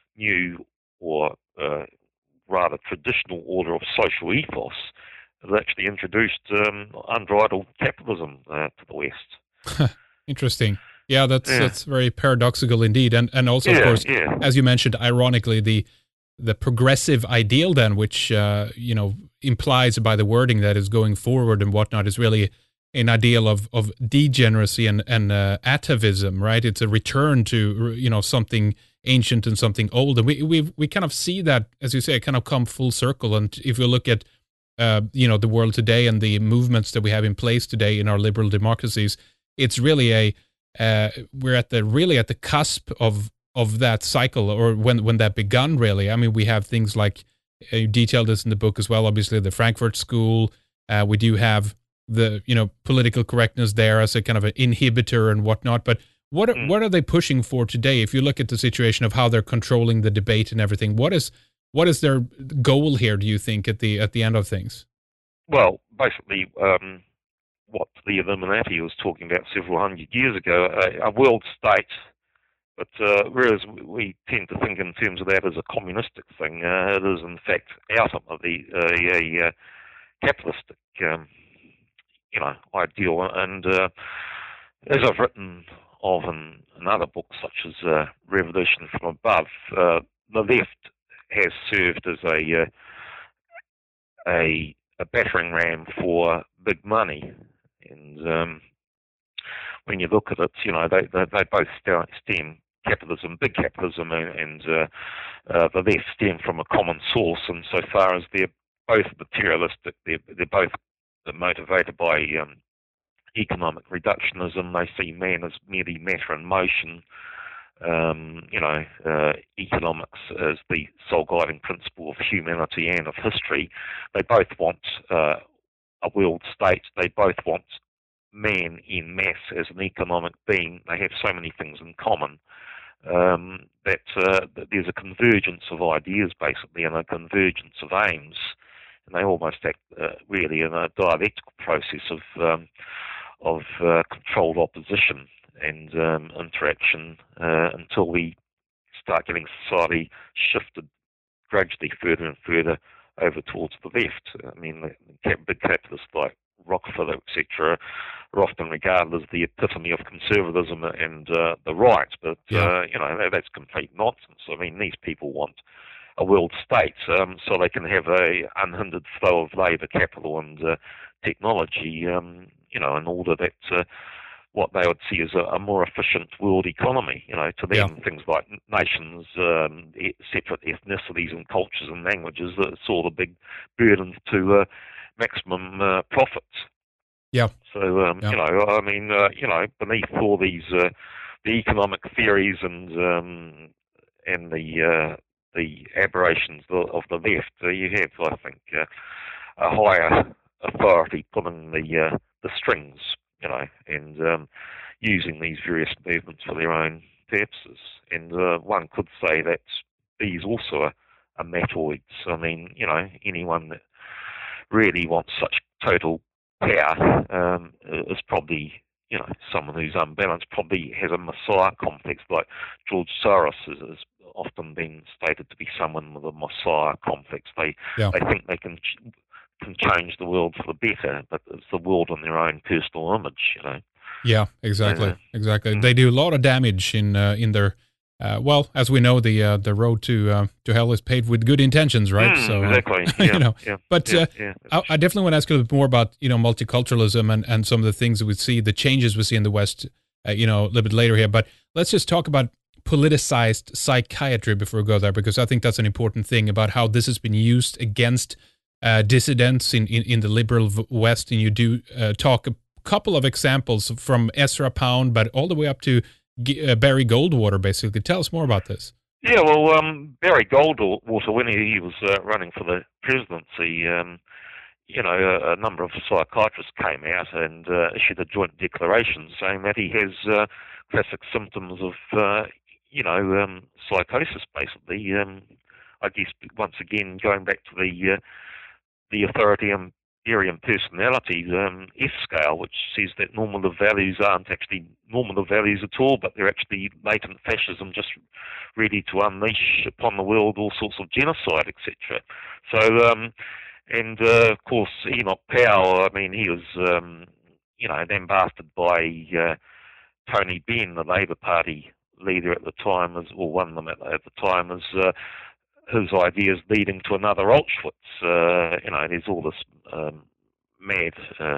S2: new or uh, rather traditional order of social ethos, it actually introduced um, unbridled capitalism uh, to the West.
S1: Interesting. Yeah, that's
S2: Yeah.
S1: that's very paradoxical indeed, and and also
S2: yeah,
S1: of course,
S2: yeah.
S1: as you mentioned, ironically, the the progressive ideal then, which uh, you know implies by the wording that is going forward and whatnot, is really an ideal of of degeneracy and and uh, atavism, right? It's a return to you know something ancient and something old, and we we we kind of see that, as you say, kind of come full circle. And if you look at uh, you know the world today and the movements that we have in place today in our liberal democracies, it's really a uh, we're at the really at the cusp of of that cycle, or when when that begun. Really, I mean, we have things like uh, you detailed this in the book as well. Obviously, the Frankfurt School. Uh, we do have the you know political correctness there as a kind of an inhibitor and whatnot. But what are,
S2: Mm.
S1: what are they pushing for today? If you look at the situation of how they're controlling the debate and everything, what is what is their goal here? Do you think at the at the end of things?
S2: Well, basically, um, what the Illuminati was talking about several hundred years ago, a, a world state. But uh, whereas we tend to think in terms of that as a communistic thing, uh, it is in fact ultimately a, a, a capitalistic, um, you know, ideal. And uh, as I've written of in, in other books such as uh, Revolution from Above, uh, the left has served as a uh, a, a battering ram for big money, and um, when you look at it, you know, they they, they both stem capitalism, big capitalism, and, and uh, uh, the left stem from a common source. And so far as they're both materialistic, they're they're both motivated by um, economic reductionism. They see man as merely matter in motion. Um, you know, uh, economics as the sole guiding principle of humanity and of history. They both want uh, a world state. They both want man in mass as an economic being. They have so many things in common um, that, uh, that there's a convergence of ideas, basically, and a convergence of aims. And they almost act uh, really in a dialectical process of um, of uh, controlled opposition and um, interaction uh, until we start getting society shifted gradually further and further over towards the left. I mean, the big capitalists like Rockefeller, et cetera, are often regarded as the epitome of conservatism and uh, the right, but
S1: Yeah.
S2: uh, you know that, that's complete nonsense. I mean, these people want a world state um, so they can have a unhindered flow of labour, capital, and uh, technology. Um, you know, in order that uh, what they would see as a, a more efficient world economy. You know, to them,
S1: Yeah.
S2: things like nations, um, e- separate ethnicities and cultures and languages, that's all the big burdens to uh, maximum uh, profits.
S1: Yeah.
S2: So, um,
S1: Yeah.
S2: you know, I mean, uh, you know, beneath all these uh, the economic theories and um, and the uh, the aberrations of, of the left, uh, you have, I think, uh, a higher authority pulling the uh, the strings, you know, and um, using these various movements for their own purposes. And uh, one could say that these also are, are matoids. I mean, you know, anyone that really wants such total power um, is probably, you know, someone who's unbalanced, probably has a messiah complex, like George Soros has, has often been stated to be someone with a messiah complex. They
S1: Yeah.
S2: they think they can ch- can change the world for the better, but it's the world in their own personal image, you know.
S1: Yeah, exactly,
S2: Uh,
S1: exactly.
S2: mm,
S1: They do a lot of damage in uh, in their Uh, well, as we know, the uh, the road to uh, to hell is paved with good intentions, right?
S2: Mm,
S1: so,
S2: exactly.
S1: uh,
S2: Yeah,
S1: you know.
S2: yeah,
S1: But
S2: yeah,
S1: uh,
S2: yeah.
S1: I, I definitely want to ask you a little bit more about you know multiculturalism and, and some of the things that we see, the changes we see in the West, uh, you know, a little bit later here. But let's just talk about politicized psychiatry before we go there, because I think that's an important thing about how this has been used against uh, dissidents in, in, in the liberal West. And you do uh, talk a couple of examples from Ezra Pound, but all the way up to uh, Barry Goldwater, basically. Tell us more about this.
S2: Yeah, well, um, Barry Goldwater, when he was uh, running for the presidency, um, you know, a, a number of psychiatrists came out and uh, issued a joint declaration saying that he has uh, classic symptoms of, uh, you know, um, psychosis, basically. Um, I guess, once again, going back to the uh, the authoritarian personality um, S scale, which says that normative values aren't actually normative values at all, but they're actually latent fascism just ready to unleash upon the world all sorts of genocide, et cetera. So, um, and uh, of course, Enoch Powell, I mean, he was, um, you know, lambasted by uh, Tony Benn, the Labour Party leader at the time, as, or one of them at, at the time, as uh, his ideas leading to another Auschwitz. Uh, you know, there's all this um, mad uh,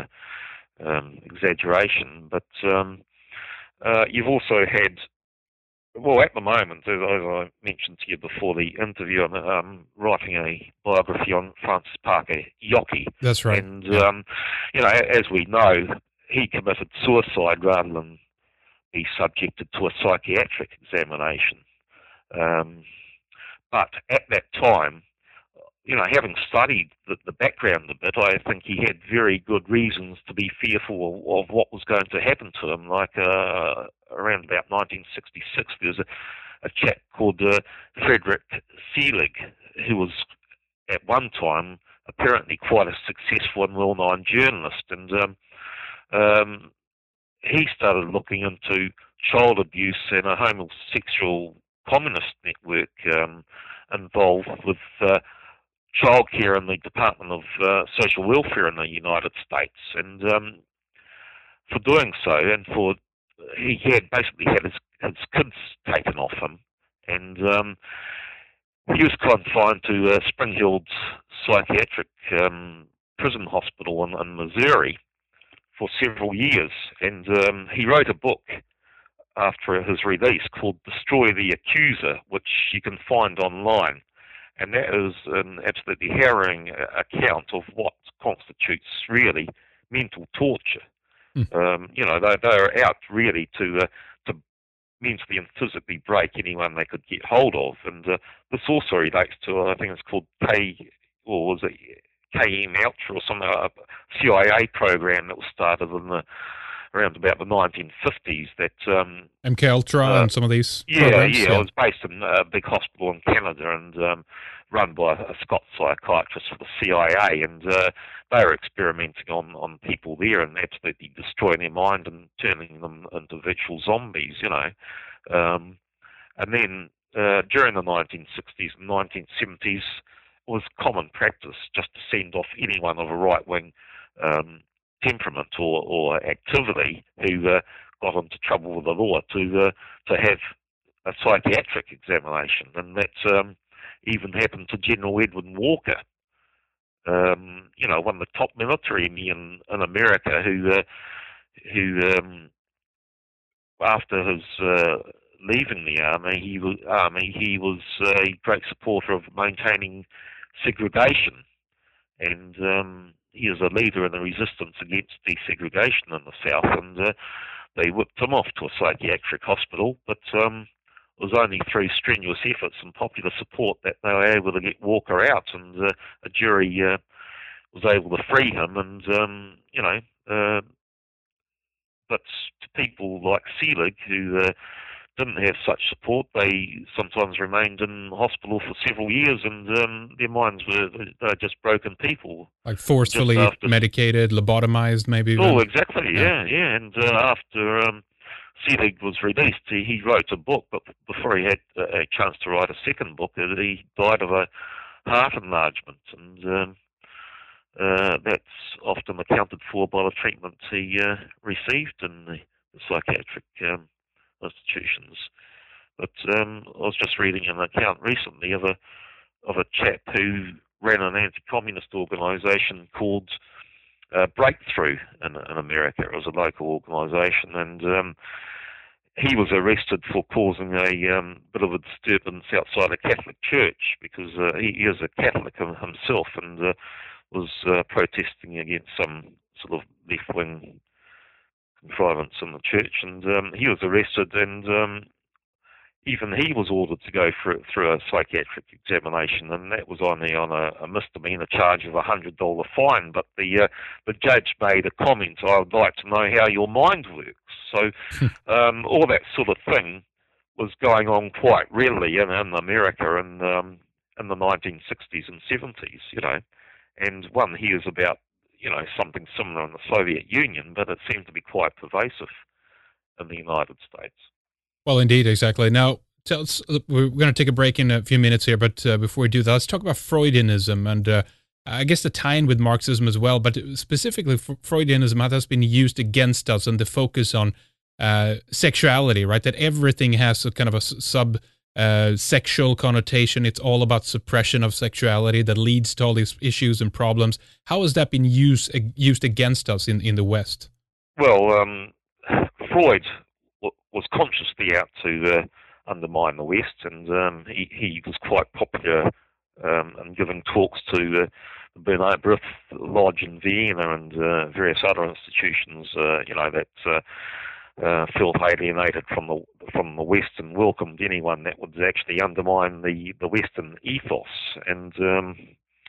S2: um, exaggeration, but um, uh, you've also had, well, at the moment, as, as I mentioned to you before the interview, I'm um, writing a biography on Francis Parker Yockey.
S1: That's right.
S2: And,
S1: yeah.
S2: um, you know, as we know, he committed suicide rather than be subjected to a psychiatric examination. Um, But at that time, you know, having studied the, the background a bit, I think he had very good reasons to be fearful of, of what was going to happen to him. Like uh, around about nineteen sixty-six, there was a, a chap called uh, Frederick Seelig, who was at one time apparently quite a successful and well-known journalist, and um, um, he started looking into child abuse and a homosexual communist network um, involved with uh, childcare in the Department of uh, Social Welfare in the United States. And um, for doing so, and for he had basically had his, his kids taken off him, and um, he was confined to uh, Springfield's psychiatric um, prison hospital in, in Missouri for several years, and um, he wrote a book after his release called Destroy the Accuser, which you can find online. And that is an absolutely harrowing account of what constitutes really mental torture. Mm. Um, you know, they, they're out really to uh, to mentally and physically break anyone they could get hold of. And uh, this also relates to, I think it's called K, or was it K M Ultra or something, a C I A program that was started in the around about the nineteen fifties. That um,
S1: M K Ultra uh, and some of these
S2: yeah,
S1: programs.
S2: Yeah,
S1: yeah,
S2: it was based in a big hospital in Canada and um, run by a Scots psychiatrist for the C I A, and uh, they were experimenting on, on people there and absolutely destroying their mind and turning them into virtual zombies, you know. Um, and then uh, during the nineteen sixties and nineteen seventies, it was common practice just to send off anyone of a right-wing um, temperament or, or activity who uh, got into trouble with the law to uh, to have a psychiatric examination, and that um, even happened to General Edwin Walker, um, you know, one of the top military men in America, who uh, who um, after his uh, leaving the army, he was army he was a great supporter of maintaining segregation, and um, he is a leader in the resistance against desegregation in the South, and uh, they whipped him off to a psychiatric hospital, but um, it was only through strenuous efforts and popular support that they were able to get Walker out, and uh, a jury uh, was able to free him, and, um, you know, uh, but to people like Seelig, who uh, didn't have such support, they sometimes remained in hospital for several years, and um, their minds were they were just broken people.
S1: Like forcefully after, medicated, lobotomized, maybe even.
S2: Oh, exactly, yeah, yeah. yeah. And uh, after um, Seelig was released, he, he wrote a book, but before he had a chance to write a second book, he died of a heart enlargement, and um, uh, that's often accounted for by the treatment he uh, received in the, the psychiatric um, institutions. But um, I was just reading an account recently of a of a chap who ran an anti-communist organisation called uh, Breakthrough in, in America. It was a local organisation, and um, he was arrested for causing a um, bit of a disturbance outside a Catholic church because uh, he, he is a Catholic himself and uh, was uh, protesting against some sort of left-wing contrivance in the church, and um, he was arrested, and um, even he was ordered to go through, through a psychiatric examination, and that was only on a, a misdemeanor charge of a hundred dollar fine. But the uh, the judge made a comment: "I would like to know how your mind works." So um, all that sort of thing was going on quite readily in, in America in um, in the nineteen sixties and seventies, you know. And one hears about, you know, something similar in the Soviet Union, but it seemed to be quite pervasive in the United States.
S1: Well, indeed, exactly. Now, tell us, we're going to take a break in a few minutes here, but uh, before we do that, let's talk about Freudianism and uh, I guess the tie-in with Marxism as well, but specifically Freudianism has been used against us and the focus on uh, sexuality, right? That everything has a kind of a sub uh, sexual connotation. It's all about suppression of sexuality that leads to all these issues and problems. How has that been used used against us in, in the West?
S2: Well, um, Freud was consciously out to uh, undermine the West, and um, he, he was quite popular um, and giving talks to uh, the Bernard Briff Lodge in Vienna and uh, various other institutions, uh, you know, that uh, uh, felt alienated from the from the West and welcomed anyone that would actually undermine the, the Western ethos. And um,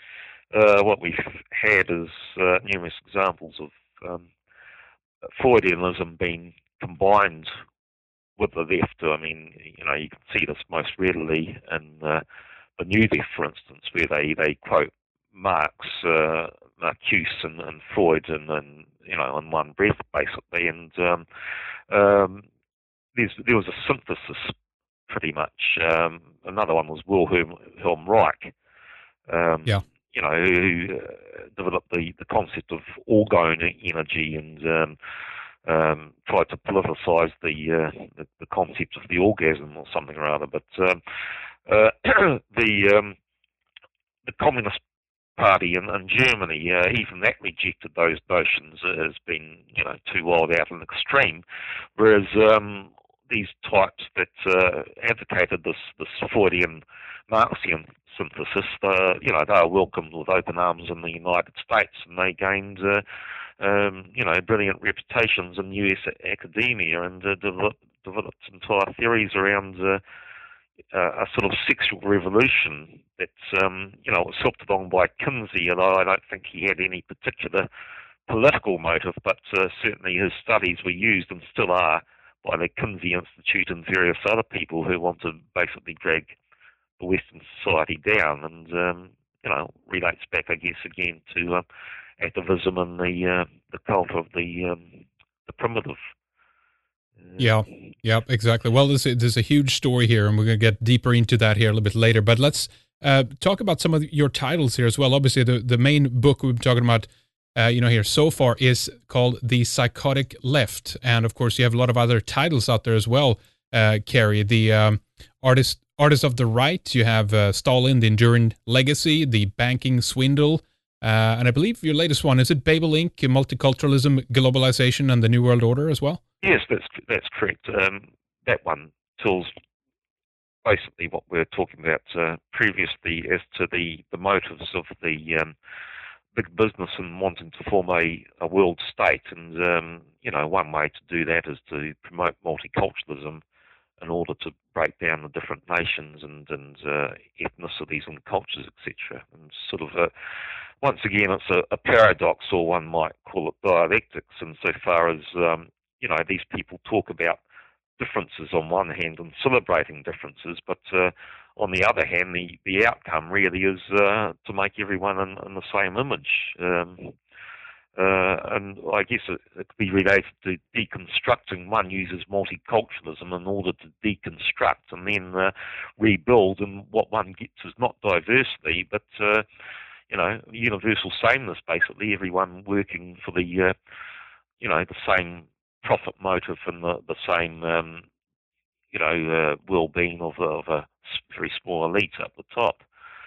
S2: uh, what we've had is uh, numerous examples of um, Freudianism being combined with the left. I mean, you know, you can see this most readily in uh, the New Left, for instance, where they, they quote Marx, uh, Marcuse, and, and Freud, and, and you know, in one breath, basically. And um, um, there's, there was a synthesis, pretty much. Um, another one was Wilhelm, Wilhelm Reich. Um,
S1: yeah.
S2: You know, who uh, developed the, the concept of orgone energy and um, Um, tried to politicise the, uh, the the concept of the orgasm or something or other, but um, uh, the um, the Communist Party in, in Germany, uh, even that rejected those notions as being, you know, too wild out and extreme, whereas um, these types that uh, advocated this this Freudian Marxian synthesis, uh, you know, they were welcomed with open arms in the United States, and they gained. Uh, Um, you know, brilliant reputations in U S academia, and uh, developed, developed entire theories around uh, uh, a sort of sexual revolution that, um, you know, was helped along by Kinsey, although I don't think he had any particular political motive, but uh, certainly his studies were used and still are by the Kinsey Institute and various other people who want to basically drag the Western society down, and, um, you know, relates back, I guess, again to uh, activism and the uh, the cult of the um, the primitive. Uh,
S1: yeah, yeah, exactly. Well, there's a, there's a huge story here, and we're going to get deeper into that here a little bit later. But let's uh, talk about some of your titles here as well. Obviously, the, the main book we've been talking about, uh, you know, here so far is called The Psychotic Left, and of course, you have a lot of other titles out there as well. Uh, Kerry, the um, artist artist of the right. You have uh, Stalin, The Enduring Legacy, The Banking Swindle. Uh, and I believe your latest one, is it Babel Incorporated, Multiculturalism, Globalization, and the New World Order as well?
S2: Yes, that's that's correct. Um, that one tells basically what we were talking about uh, previously as to the, the motives of the um, big business in wanting to form a, a world state. And, um, you know, one way to do that is to promote multiculturalism in order to break down the different nations and, and uh, ethnicities and cultures, et cetera. And sort of a Once again, it's a, a paradox, or one might call it dialectics, insofar as, um, you know, these people talk about differences on one hand and celebrating differences, but uh, on the other hand, the, the outcome really is uh, to make everyone in, in the same image. Um, uh, and I guess it, it could be related to deconstructing. One uses multiculturalism in order to deconstruct and then uh, rebuild, and what one gets is not diversity, but uh, you know, universal sameness, basically, everyone working for the, uh, you know, the same profit motive and the, the same, um, you know, uh, well-being of, of a very small elite up the top.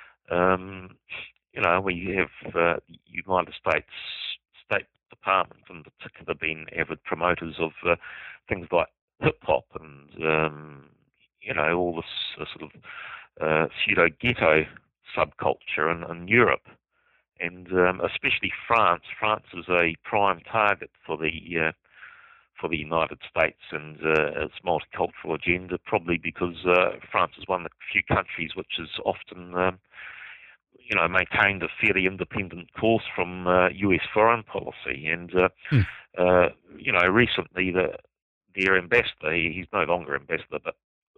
S2: Um, you know, we have uh, United States State Department in particular been avid promoters of uh, things like hip-hop and, um, you know, all this uh, sort of uh, pseudo-ghetto subculture in, in Europe. And um, especially France. France is a prime target for the uh, for the United States and uh, its multicultural agenda, probably because uh, France is one of the few countries which has often, um, you know, maintained a fairly independent course from uh, U S foreign policy. And uh,
S1: hmm.
S2: uh, you know, recently the their ambassador, he's no longer ambassador, but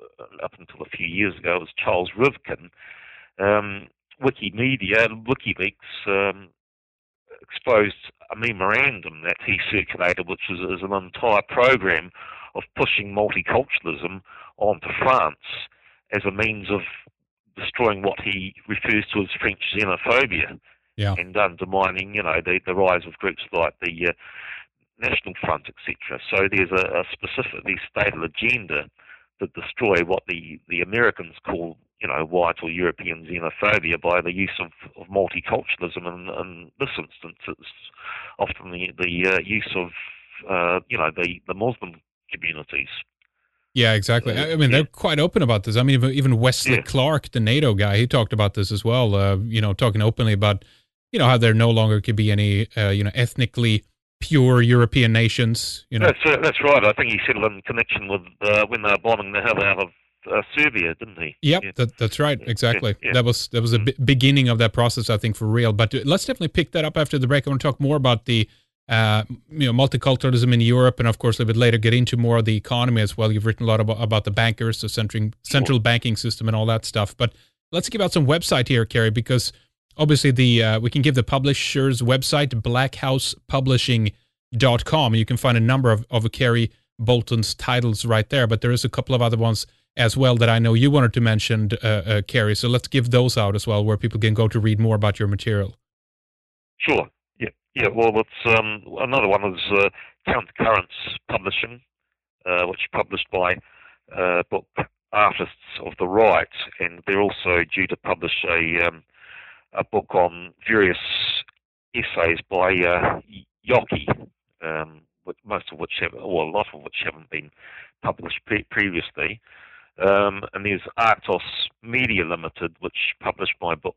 S2: up until a few years ago, it was Charles Rivkin. Um, Wikimedia, WikiLeaks, um, exposed a memorandum that he circulated, which is, is an entire program of pushing multiculturalism onto France as a means of destroying what he refers to as French xenophobia,
S1: yeah.
S2: and undermining, you know, the, the rise of groups like the uh, National Front, et cetera. So there's a, a specifically stated agenda to destroy what the, the Americans call, you know, white or European xenophobia by the use of, of multiculturalism. And in this instance, it's often the, the uh, use of, uh, you know, the, the Muslim communities.
S1: Yeah, exactly.
S2: Uh,
S1: I mean,
S2: yeah.
S1: they're quite open about this. I mean, even Wesley
S2: Yeah.
S1: Clark, the NATO guy, he talked about this as well, uh, you know, talking openly about, you know, how there no longer could be any, uh, you know, ethnically pure European nations, you know.
S2: That's, uh, that's right. I think he said it in connection with uh, when they were bombing the hell out of uh, Serbia, didn't he?
S1: Yep,
S2: yeah.
S1: that, that's right. Exactly.
S2: Yeah, yeah.
S1: That was that was a
S2: Mm.
S1: b- beginning of that process, I think, for real. But uh, let's definitely pick that up after the break. I want to talk more about the uh, you know, multiculturalism in Europe, and of course, a little bit later, get into more of the economy as well. You've written a lot about, about the bankers, the central, central banking system, and all that stuff. But let's give out some website here, Kerry, because obviously the uh, we can give the publisher's website, black house publishing dot com. You can find a number of, of Kerry Bolton's titles right there, but there is a couple of other ones as well that I know you wanted to mention, uh, uh, Kerry. So let's give those out as well, where people can go to read more about your material.
S2: Sure. Yeah. Yeah. Well, it's um, another one is uh, Countercurrents Publishing, uh, which is published by uh, book Artists of the Right, and they're also due to publish a um, a book on various essays by uh, Yockey, um, most of which have, or a lot of which haven't been published pre- previously. Um, and there's Artos Media Limited, which published my book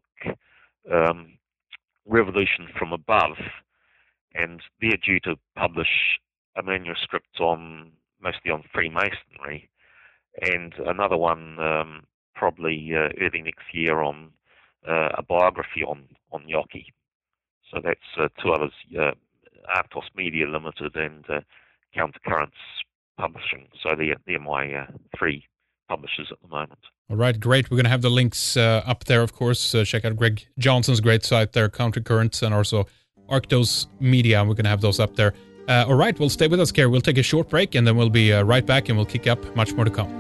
S2: um, Revolution from Above, and they're due to publish a manuscript on mostly on Freemasonry, and another one um, probably uh, early next year on uh, a biography on on Yockey. So that's uh, two others, uh, Artos Media Limited and uh, Countercurrents Publishing. So they're, they're my uh, three publishers at the moment.
S1: All right, great. We're going to have the links uh, up there, of course. Uh, check out Greg Johnson's great site there, Countercurrents, and also Arctos Media. We're going to have those up there. Uh, all right, well, stay with us, Kerry. We'll take a short break, and then we'll be uh, right back, and we'll kick up much more to come.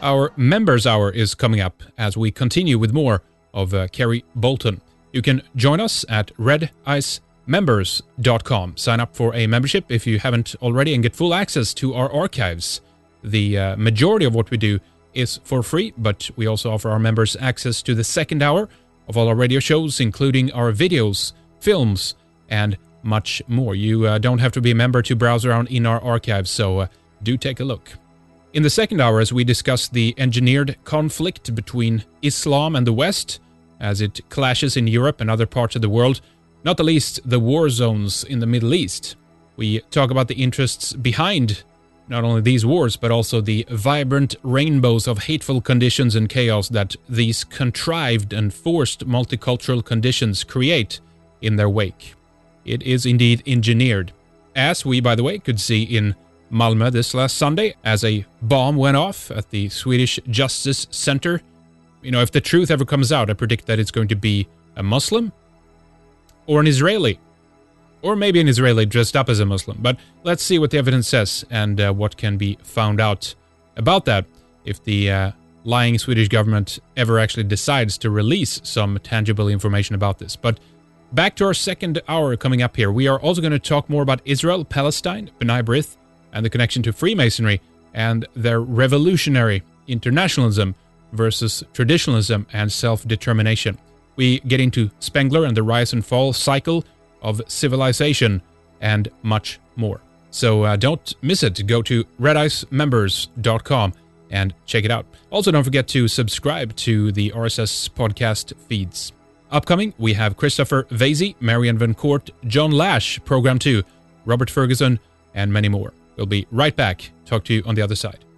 S1: Our Members Hour is coming up as we continue with more of uh, Kerry Bolton. You can join us at red ice members dot com. Sign up for a membership if you haven't already and get full access to our archives. The uh, majority of what we do is for free, but we also offer our members access to the second hour of all our radio shows, including our videos, films, and much more. You uh, don't have to be a member to browse around in our archives, so uh, do take a look. In the second hour, as we discuss the engineered conflict between Islam and the West, as it clashes in Europe and other parts of the world, not the least the war zones in the Middle East. We talk about the interests behind not only these wars, but also the vibrant rainbows of hateful conditions and chaos that these contrived and forced multicultural conditions create in their wake. It is indeed engineered. As we, by the way, could see in Malmö this last Sunday, as a bomb went off at the Swedish Justice Center. You know, if the truth ever comes out, I predict that it's going to be a Muslim or an Israeli. Or maybe an Israeli dressed up as a Muslim. But let's see what the evidence says and uh, what can be found out about that if the uh, lying Swedish government ever actually decides to release some tangible information about this. But back to our second hour coming up here. We are also going to talk more about Israel, Palestine, B'nai B'rith, and the connection to Freemasonry and their revolutionary internationalism versus traditionalism and self-determination. We get into Spengler and the rise and fall cycle of civilization and much more. So uh, don't miss it. Go to red ice members dot com and check it out. Also, don't forget to subscribe to the R S S podcast feeds. Upcoming, we have Christopher Vasey, Marian Van Court, John Lash, Program two, Robert Ferguson, and many more. We'll be right back. Talk to you on the other side.